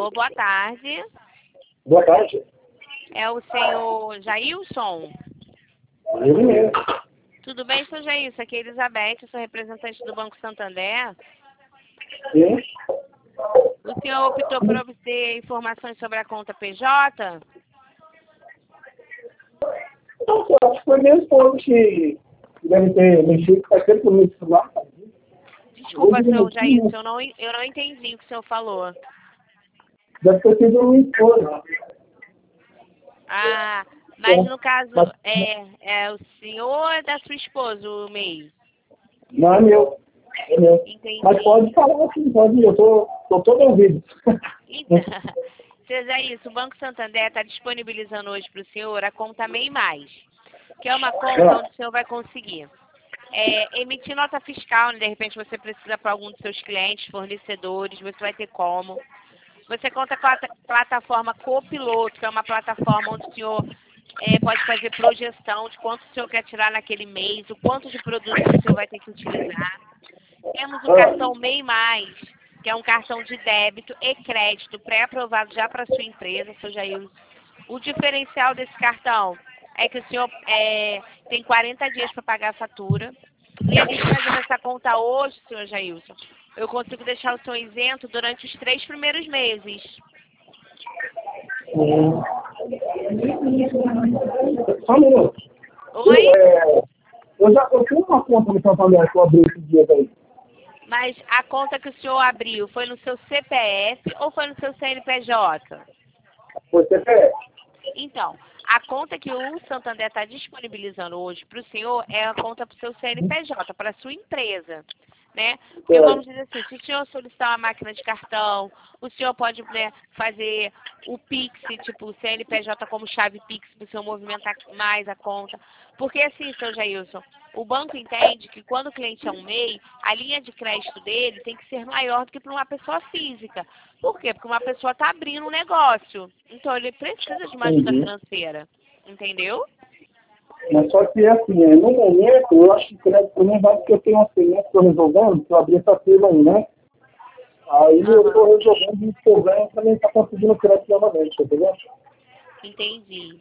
Alô, boa tarde. Boa tarde. É o senhor Jailson? Ele mesmo. Tudo bem, senhor Jailson? Aqui é Elizabeth, eu sou representante do Banco Santander. Sim. O senhor optou por obter informações sobre a conta PJ? Então, acho que foi minha esposa que deve ter mexido, faz tempo no celular. Desculpa, senhor Jailson, eu não entendi o que o senhor falou. Deve ter sido minha esposa. Ah, mas no caso, é o senhor ou da sua esposa, o MEI? Não é meu. É meu. Entendi. Mas pode falar assim, pode ir. Eu tô todo ouvido. Então, senhor Jailson, o Banco Santander está disponibilizando hoje para o senhor a conta MEI+, que é uma conta onde o senhor vai conseguir emitir nota fiscal, né? De repente você precisa para algum dos seus clientes, fornecedores, você vai ter como. Você conta com a plataforma Copiloto, que é uma plataforma onde o senhor pode fazer projeção de quanto o senhor quer tirar naquele mês, o quanto de produtos o senhor vai ter que utilizar. Temos o cartão MEI+, que é um cartão de débito e crédito pré-aprovado já para a sua empresa, seu Jailson. O diferencial desse cartão é que o senhor tem 40 dias para pagar a fatura. E a gente fazendo essa conta hoje, senhor Jailson, eu consigo deixar o senhor isento durante os 3 primeiros meses. Só um minuto. Oi? Eu tenho uma conta no Santander que eu abri esse dia aí. Mas a conta que o senhor abriu foi no seu CPF ou foi no seu CNPJ? Foi CPF. Então, a conta que o Santander está disponibilizando hoje para o senhor é a conta para o seu CNPJ, para a sua empresa, né? Porque vamos dizer assim, se o senhor solicitar uma máquina de cartão, o senhor pode, né, fazer o Pix, tipo o CNPJ como chave Pix, para o senhor movimentar mais a conta. Porque assim, seu Jailson, o banco entende que quando o cliente é um MEI, a linha de crédito dele tem que ser maior do que para uma pessoa física. Por quê? Porque uma pessoa está abrindo um negócio. Então, ele precisa de uma ajuda financeira. Entendeu? Mas só que assim, no momento, eu acho que o crédito não vai porque eu tenho uma cliente que eu estou resolvendo, que eu abri essa fila aí, né? Aí eu estou resolvendo esse problema para mim estar conseguindo crédito novamente, entendeu? Entendi.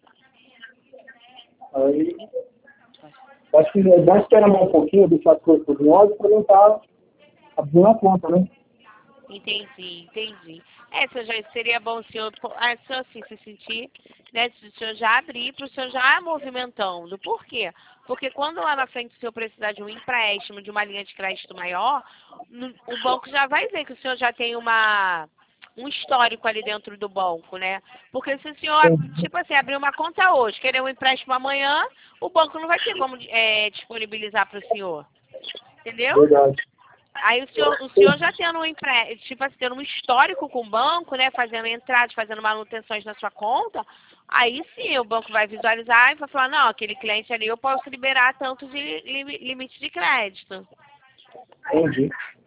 Aí, acho que dá esperar mais um pouquinho, deixar as coisas por ordem para mim estar abrindo a conta, né? Entendi. Seu Jair, seria bom o senhor assim, se sentir, né, se o senhor já abrir, para o senhor já movimentando. Por quê? Porque quando lá na frente o senhor precisar de um empréstimo, de uma linha de crédito maior, o banco já vai ver que o senhor já tem um histórico ali dentro do banco, né? Porque se o senhor, tipo assim, abrir uma conta hoje, querer um empréstimo amanhã, o banco não vai ter como disponibilizar para o senhor. Entendeu? Verdade. Aí o senhor já tendo tipo assim, tendo um histórico com o banco, né? Fazendo entradas, fazendo manutenções na sua conta, aí sim o banco vai visualizar e vai falar, não, aquele cliente ali eu posso liberar tanto de limite de crédito. Entendi.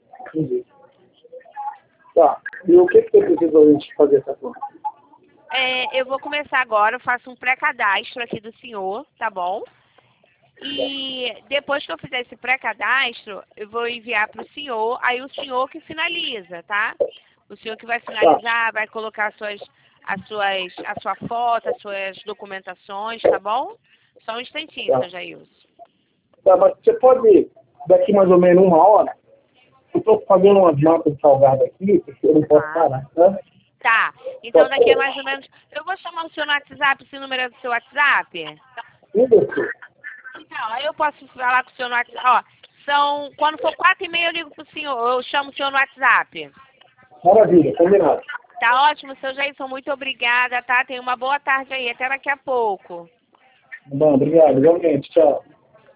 Tá. E o que você precisa a gente fazer essa conta? Eu vou começar agora, eu faço um pré-cadastro aqui do senhor, tá bom? E depois que eu fizer esse pré-cadastro, eu vou enviar para o senhor, aí o senhor que finaliza, tá? O senhor que vai finalizar, vai colocar a sua foto, as suas documentações, tá bom? Só um instantinho, seu Jailson. Tá, mas você pode, daqui mais ou menos 1 hora, eu estou fazendo umas mapas de salgado aqui, porque eu não posso parar, tá? Tá, então daqui a mais ou menos... Eu vou chamar o senhor no WhatsApp, esse número é do seu WhatsApp? Isso. Então, aí eu posso falar com o senhor no WhatsApp. Ó, quando for 4h30 eu ligo pro senhor, eu chamo o senhor no WhatsApp. Maravilha, combinado. Tá ótimo, seu Jailson, muito obrigada, tá? Tenha uma boa tarde aí, até daqui a pouco. Bom, obrigado, igualmente, tchau.